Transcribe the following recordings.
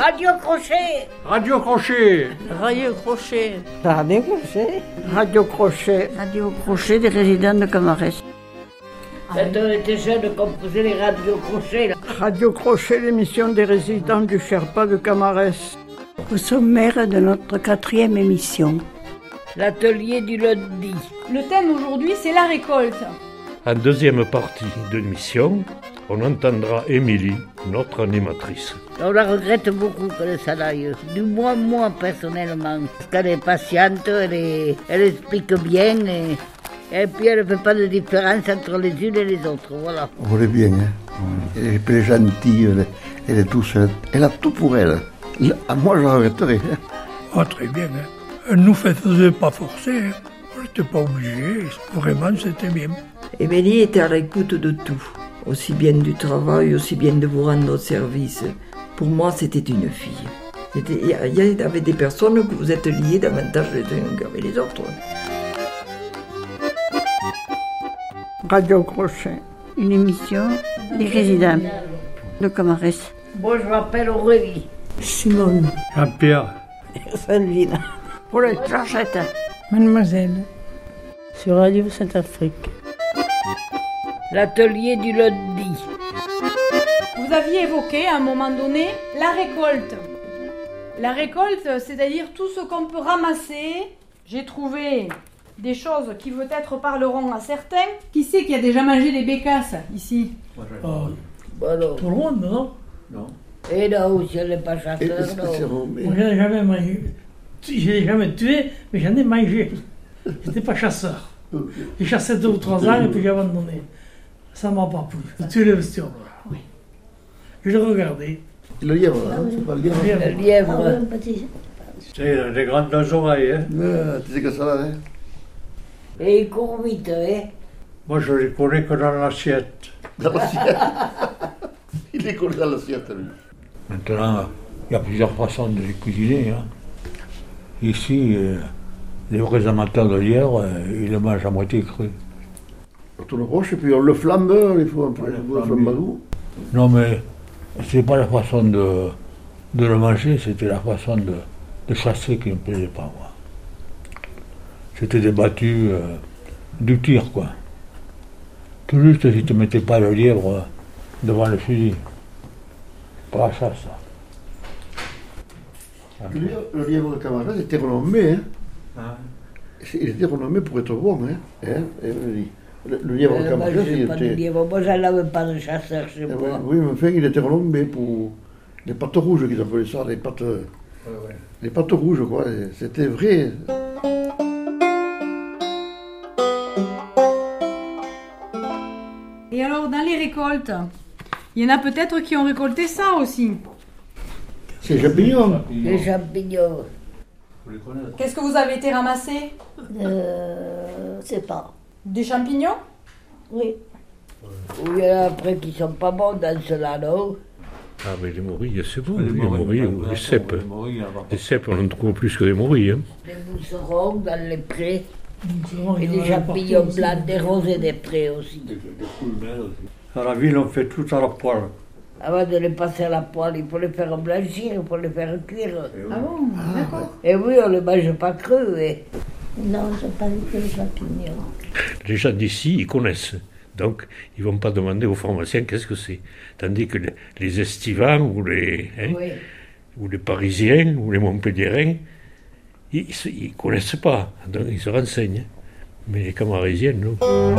Radio Crochet. Radio Crochet. Radio Crochet. Radio Crochet. Radio Crochet. Radio Crochet des résidents de Camarès. Quand on était jeunes, qu'on faisait les radios Crochet. Là. Radio Crochet, l'émission des résidents du Sherpa de Camarès. Au sommaire de notre 4e émission. L'atelier du lundi. Le thème aujourd'hui, c'est la récolte. En deuxième partie de l'émission, on entendra Émilie, notre animatrice. On la regrette beaucoup que ça aille. Du moins, moi personnellement. Parce qu'elle est patiente, elle explique bien et puis elle ne fait pas de différence entre les unes et les autres. Voilà. On est bien, hein. Elle est gentille, elle est douce, elle a tout pour elle. Moi, je la regretterais. Hein. Ah, très bien. Hein. Elle ne nous faisait pas forcer. Hein. On n'était pas obligés. Vraiment, c'était bien. Émilie était à l'écoute de tout. Aussi bien du travail, aussi bien de vous rendre service. Pour moi, c'était une fille. Il y avait des personnes que vous êtes liées davantage les uns qu'avec les autres. Radio Crochet, une émission des résidents de Camarès. Moi, je m'appelle Aurélie. Simone. Jean-Pierre. Salvina. Paulette Georgette. Mademoiselle. Sur Radio Saint-Afrique. L'atelier du lundi. Vous aviez évoqué à un moment donné la récolte. La récolte, c'est-à-dire tout ce qu'on peut ramasser. J'ai trouvé des choses qui peut-être parleront à certains. Qui c'est qui a déjà mangé des bécasses ici? Bon, Tout le monde, non? Non. et là aussi, elle n'est pas chasseur, non. Moi, j'en ai jamais mangé. Je l'ai jamais tué, mais j'en ai mangé. J'étais pas chasseur. J'ai chassé 2 ou 3 ans et puis j'ai abandonné. Ça m'a pas plu. J'ai tué le bestiole. Oui. Je l'ai regardé. Le lièvre, hein, c'est pas le lièvre. Le lièvre. C'est des grandes oreilles. Hein. Tu sais que ça va, hein. Et il court vite, hein. Moi, je les connais que dans l'assiette. Dans l'assiette. Il les connaît dans l'assiette, lui. Maintenant, il y a plusieurs façons de les cuisiner. Hein. Ici, les vrais amateurs de lièvre, ils le mangent à moitié cru. On tourne roche et puis on le flambe, il faut un peu le flambadou. Non, mais c'est pas la façon de le manger, c'était la façon de chasser qui ne me plaisait pas, moi. C'était débattu du tir, quoi. Tout juste si tu ne mettais pas le lièvre devant le fusil. Pas la chasse, ça. Le lièvre de Camarès était renommé, hein. Il était renommé pour être bon, hein. Le lièvre de Camarès, il Pas de était... lièvre. Moi, j'en avais pas de chasseur chez moi. Oui, mais enfin, il était renommé pour les pattes rouges, qu'ils appelaient ça, les pattes rouges, quoi. C'était vrai. Et alors, dans les récoltes, il y en a peut-être qui ont récolté ça aussi. C'est champignons. Les champignons. Qu'est-ce que vous avez été ramasser? C'est pas. Des champignons? Oui. Ou il y en a après qui sont pas bons dans cela, non? Ah, mais les morilles, c'est bon, les morilles ou les cèpes. Les cèpes, on en trouve plus que des morilles. Hein. Des mousserons dans les prés. Et Il y en des avait champignons partout blancs, aussi. des rosés des prés aussi. À la ville, on fait tout à la poêle. Avant de les passer à la poêle, il faut les faire blanchir, il faut les faire cuire. Ah bon? D'accord. Et oui, on ne les mange pas crus. Non, je pas vu que les champignons. Les gens d'ici, ils connaissent. Donc, ils ne vont pas demander aux pharmaciens qu'est-ce que c'est. Tandis que les estivants ou les Parisiens ou les Montpelliérains, ils ne connaissent pas. Donc, ils se renseignent. Mais les Camarasiens, non.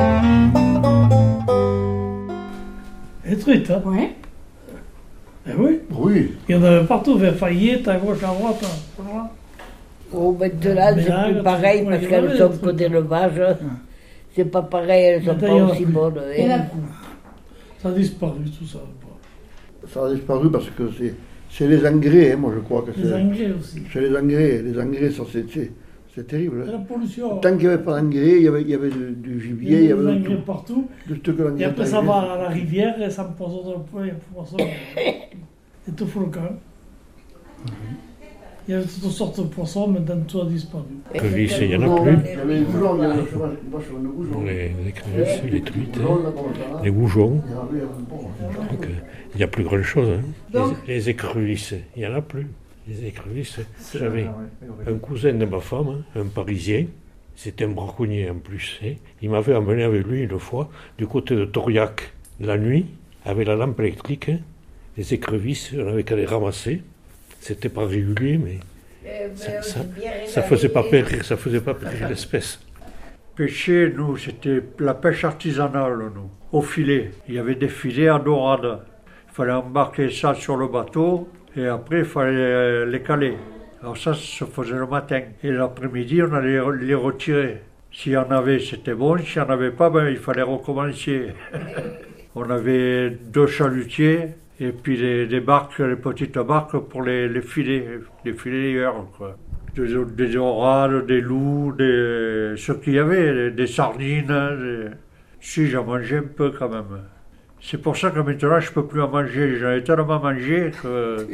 Les truites, hein? Oui. Eh oui. Oui. Il y en avait partout, vers Fayette, à gauche, à droite. Voilà. Oh, maintenant, Mais c'est là, plus pareil moi, parce je qu'elles l'avais, sont le que truc. d'élevage. C'est pas pareil, elles sont pas D'ailleurs, aussi bonnes. Et la- Ça a disparu, tout ça. Ça a disparu parce que c'est les engrais, hein, moi je crois que c'est... Les engrais aussi. C'est les engrais, ça c'est terrible. Et la pollution. Tant qu'il n'y avait pas d'engrais, il y avait du gibier, il y des avait de engrais tout. partout. De tout que l'engrais Et après, ça engrais. va à la rivière et ça me poisonne dans le poing, poisson. Et tout fout le camp. Il y avait toutes sortes de poissons, mais dans tout a disparu. Crevisses, il n'y en a plus. Il y avait les goujons, il y avait le cheval de goujons. Les crevisses, les truites, Les goujons, là, comme ça. les goujons. Il y en avait un bon. Donc, Il n'y a plus grand-chose. Hein. Donc- Les écrevisses, il n'y en a plus. Les écrevisses, j'avais un cousin de ma femme, hein, un Parisien, c'était un braconnier en plus. Hein. Il m'avait emmené avec lui une fois du côté de Tauriac, la nuit, avec la lampe électrique. Hein. Les écrevisses, on avait qu'à les ramasser. C'était pas régulier, mais ça faisait pas périr l'espèce. Pêcher, nous, c'était la pêche artisanale, nous, au filet. Il y avait des filets à dorade. Il fallait embarquer ça sur le bateau et après, il fallait les caler. Alors ça se faisait le matin. Et l'après-midi, on allait les retirer. S'il y en avait, c'était bon. S'il n'y en avait pas, ben, il fallait recommencer. On avait 2 chalutiers et puis des barques, les petites barques pour les filets quoi. Des dorades, des loups, ce qu'il y avait, des sardines. Si, j'en mangeais un peu quand même. C'est pour ça que maintenant, je ne peux plus en manger. J'en ai tellement mangé que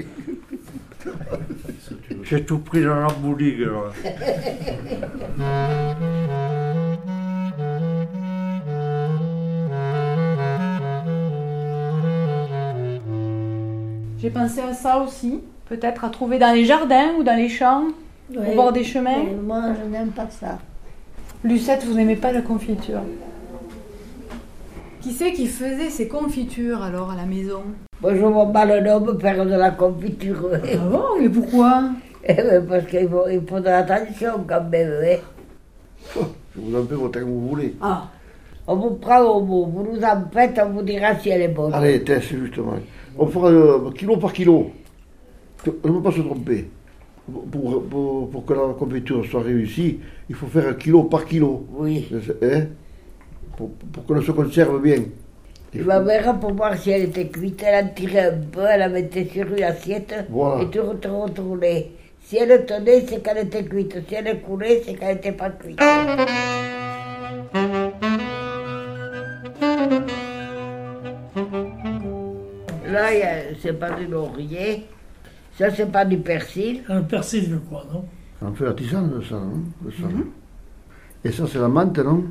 j'ai tout pris dans l'embouligue. J'ai pensé à ça aussi, peut-être à trouver dans les jardins ou dans les champs, au bord des chemins. Moi, je n'aime pas ça. Lucette, vous n'aimez pas la confiture? Qui c'est qui faisait ces confitures alors à la maison? Moi, je vois pas le homme faire de la confiture. Ah bon? Mais pourquoi? Parce qu'il faut de l'attention quand même. Je vous en fais autant que vous voulez. Ah. On vous prend au mot, vous nous en faites, on vous dira si elle est bonne. Allez, test justement. On fera kilo par kilo. On ne peut pas se tromper. Pour que la confiture soit réussie, il faut faire kilo par kilo. Oui. Hein? Pour qu'elle se conserve bien. Tu vas voir pour voir si elle était cuite, elle en tirait un peu, elle la mettait sur une assiette Voilà. et tu retournais. Si elle tenait, c'est qu'elle était cuite. Si elle coulait, c'est qu'elle n'était pas cuite. Là, c'est pas du laurier. Ça, c'est pas du persil. Un persil, je crois, non? On fait la tisane de ça, non? De ça. Et ça, c'est la menthe, non?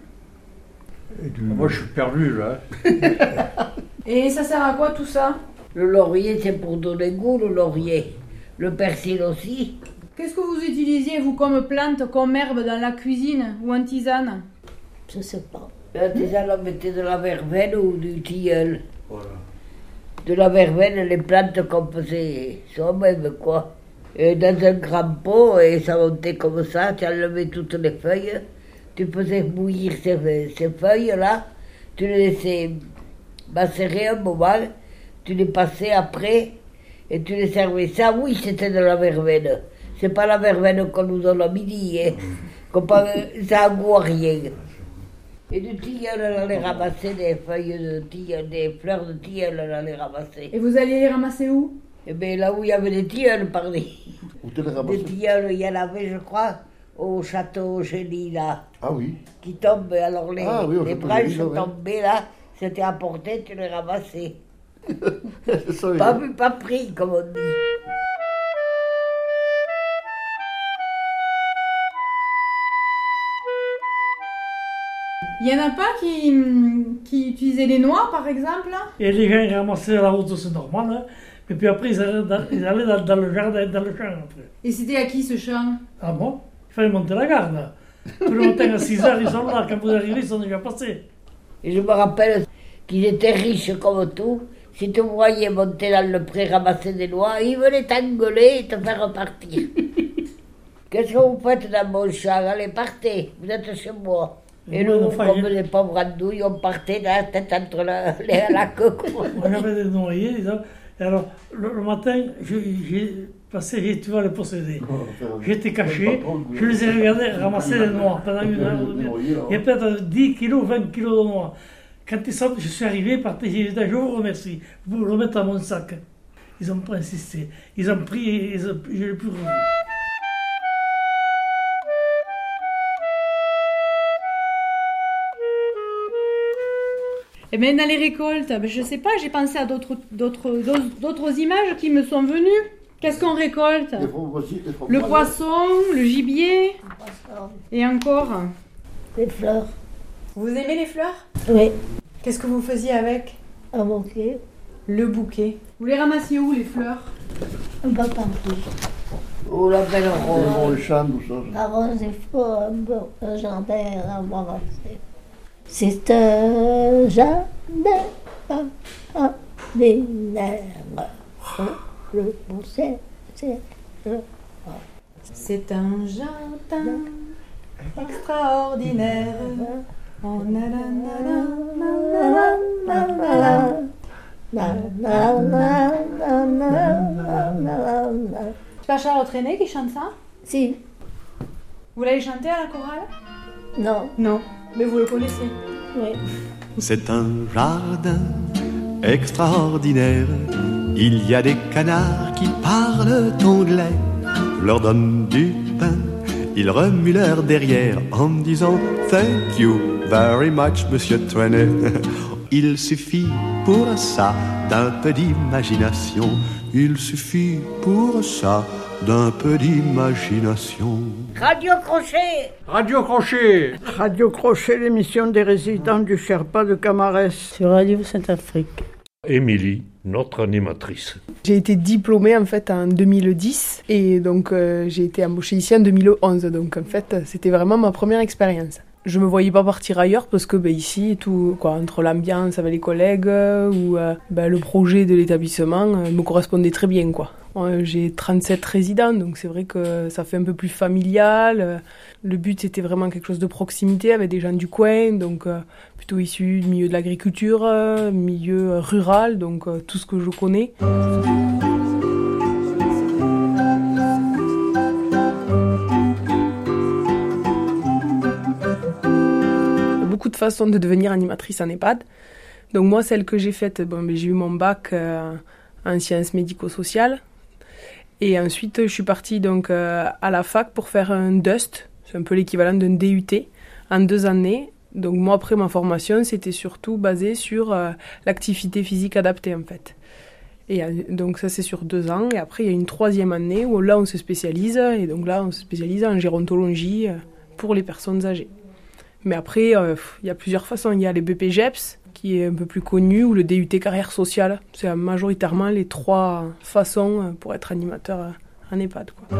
Moi, je suis perdu, là. Et ça sert à quoi tout ça? Le laurier, c'est pour donner goût, le laurier. Le persil aussi. Qu'est-ce que vous utilisiez, vous, comme plante, comme herbe dans la cuisine ou en tisane? Je sais pas. La tisane, on mettait de la verveine ou du tilleul. Voilà. De la verveine, les plantes qu'on faisait soi-même, quoi. Et dans un grand pot, et ça montait comme ça, tu enlevais toutes les feuilles, tu faisais bouillir ces feuilles-là, tu les laissais macérer un moment, tu les passais après, et tu les servais. Ça, oui, c'était de la verveine. C'est pas la verveine qu'on nous donne à midi, hein. Ça a goût à rien. Et du tilleul, on allait ramasser des feuilles de tilleul, des fleurs de tilleul, on allait ramasser. Et vous alliez les ramasser où? Eh bien, là où il y avait des tilleuls, pardon. Où tu les Des ramasses? tilleuls, il y en avait, je crois, au château Génie, là, Ah oui. qui tombent. Alors les, Ah oui, au les château branches Génie, là, ouais. tombaient là, c'était apporté, tu les ramassais. C'est ça, oui. Pas vu, pas pris, comme on dit. Il y en a pas qui utilisaient les noix, par exemple? Et les gens ils ramassaient à la route, c'est normal. Hein. Et puis après, ils allaient dans le jardin, dans le champ. Après. Et c'était à qui ce champ? Ah bon? Il fallait monter la garde. Tous le matin à 6 h, ils sont là. Quand vous arrivez, ils sont déjà passés. Et je me rappelle qu'ils étaient riches comme tout. Si tu voyais monter dans le pré ramasser des noix, ils venaient t'engueuler et te faire repartir. Qu'est-ce que vous faites dans mon champ? Allez, partez, vous êtes chez moi. Et nous, comme les pauvres andouilles, on partait la tête entre la queue. Moi, j'avais des noyers. Et alors, le matin, j'ai tu vas les posséder. J'étais caché, je les ai regardés ramasser les noix pendant 1 heure. Il y a peut-être 10 kilos, 20 kilos de noix. Quand je suis arrivé, j'ai dit, je vous remercie, vous le remettez dans mon sac. Ils n'ont pas insisté. Ils ont pris et je ne l'ai plus revu. Eh bien, dans les récoltes, je sais pas, j'ai pensé à d'autres images qui me sont venues. Qu'est-ce qu'on récolte? Le poisson, le gibier, et encore. Les fleurs. Vous aimez les fleurs? Oui. Qu'est-ce que vous faisiez avec? À moquer. Le bouquet. Vous les ramassiez où, les fleurs? Un peu partout. Oh, la belle rose. Dans le champ, tout ça. La rose, il faut un peu un jardin à ramasser. C'est un jardin ordinaire. Le bouquet, c'est le... C'est un jardin extraordinaire. Oh, c'est pas Charlotte René qui chante ça? Si. Vous l'avez chanté à la chorale? Non. Non, mais vous le connaissez. Oui. C'est un jardin extraordinaire. Il y a des canards qui parlent anglais. Leur donne du pain, ils remuent leur derrière en me disant Thank you very much, Monsieur Trenet. Il suffit pour ça d'un peu d'imagination. Il suffit pour ça d'un peu d'imagination. Radio Crochet. Radio Crochet. Radio Crochet, l'émission des résidents du Sherpa de Camarès. Sur Radio Saint-Afrique. Émilie, notre animatrice. J'ai été diplômée en fait en 2010 et donc j'ai été embauchée ici en 2011. Donc en fait, c'était vraiment ma première expérience. Je me voyais pas partir ailleurs parce que ici tout quoi, entre l'ambiance avec les collègues ou le projet de l'établissement me correspondait très bien quoi. J'ai 37 résidents donc c'est vrai que ça fait un peu plus familial. Le but c'était vraiment quelque chose de proximité avec des gens du coin donc plutôt issus du milieu de l'agriculture, milieu rural donc tout ce que je connais. Beaucoup de façons de devenir animatrice en EHPAD. Donc moi, celle que j'ai faite, j'ai eu mon bac en sciences médico-sociales. Et ensuite, je suis partie donc, à la fac pour faire un DUST. C'est un peu l'équivalent d'un DUT en 2 années. Donc moi, après ma formation, c'était surtout basé sur l'activité physique adaptée en fait. Et donc ça, c'est sur 2 ans. Et après, il y a une 3e année où là, on se spécialise. Et donc là, on se spécialise en gérontologie pour les personnes âgées. Mais après, il y a plusieurs façons. Il y a les BPGEPS, qui est un peu plus connu, ou le DUT carrière sociale. C'est majoritairement les 3 façons pour être animateur en EHPAD, quoi.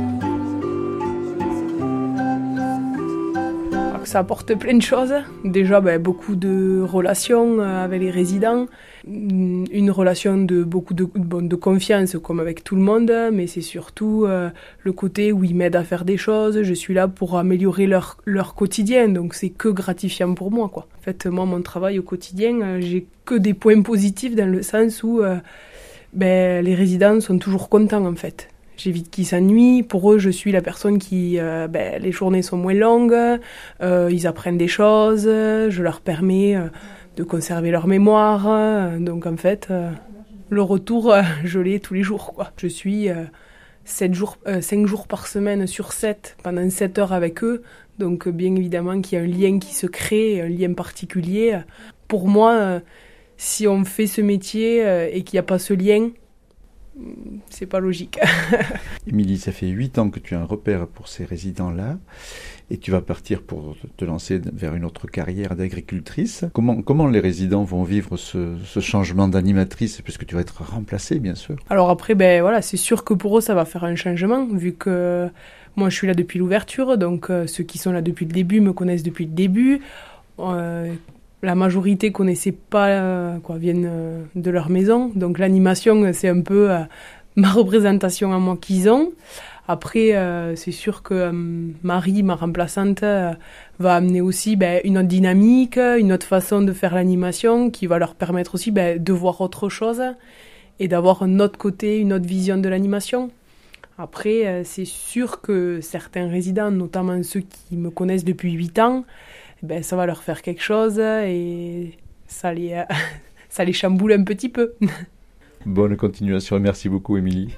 Alors, ça apporte plein de choses. Déjà, beaucoup de relations avec les résidents. Une relation de beaucoup de confiance, comme avec tout le monde, mais c'est surtout le côté où ils m'aident à faire des choses. Je suis là pour améliorer leur quotidien, donc c'est que gratifiant pour moi, quoi. En fait, moi, mon travail au quotidien, j'ai que des points positifs dans le sens où les résidents sont toujours contents, en fait. J'évite qu'ils s'ennuient. Pour eux, je suis la personne qui... les journées sont moins longues, ils apprennent des choses, je leur permets... de conserver leur mémoire. Donc en fait, le retour, je l'ai tous les jours, quoi. Je suis 5 jours par semaine sur 7, pendant 7 heures avec eux. Donc bien évidemment qu'il y a un lien qui se crée, un lien particulier. Pour moi, si on fait ce métier et qu'il n'y a pas ce lien, c'est pas logique. Émilie, ça fait 8 ans que tu as un repère pour ces résidents-là et tu vas partir pour te lancer vers une autre carrière d'agricultrice. Comment les résidents vont vivre ce changement d'animatrice, puisque tu vas être remplacée, bien sûr? Alors après, c'est sûr que pour eux, ça va faire un changement, vu que moi, je suis là depuis l'ouverture, donc ceux qui sont là depuis le début me connaissent depuis le début. La majorité connaissait pas, viennent de leur maison. Donc l'animation, c'est un peu ma représentation à moi qu'ils ont. Après, c'est sûr que Marie, ma remplaçante, va amener aussi une autre dynamique, une autre façon de faire l'animation qui va leur permettre aussi de voir autre chose et d'avoir un autre côté, une autre vision de l'animation. Après, c'est sûr que certains résidents, notamment ceux qui me connaissent depuis 8 ans, ça va leur faire quelque chose et ça les chamboule un petit peu. Bonne continuation et merci beaucoup, Émilie.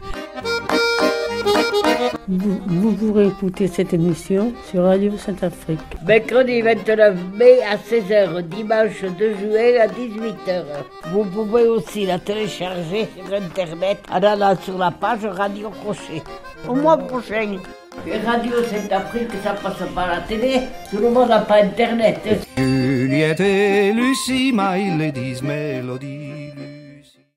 Vous pourrez écouter cette émission sur Radio Saint-Afrique. Mercredi 29 mai à 16h, dimanche 2 juillet à 18h. Vous pouvez aussi la télécharger sur Internet en allant sur la page Radio Crochet. Au mois prochain. Radio Saint-Afrique, ça passe pas à la télé, tout le monde n'a pas Internet. Juliette et Lucie, my lady's melody.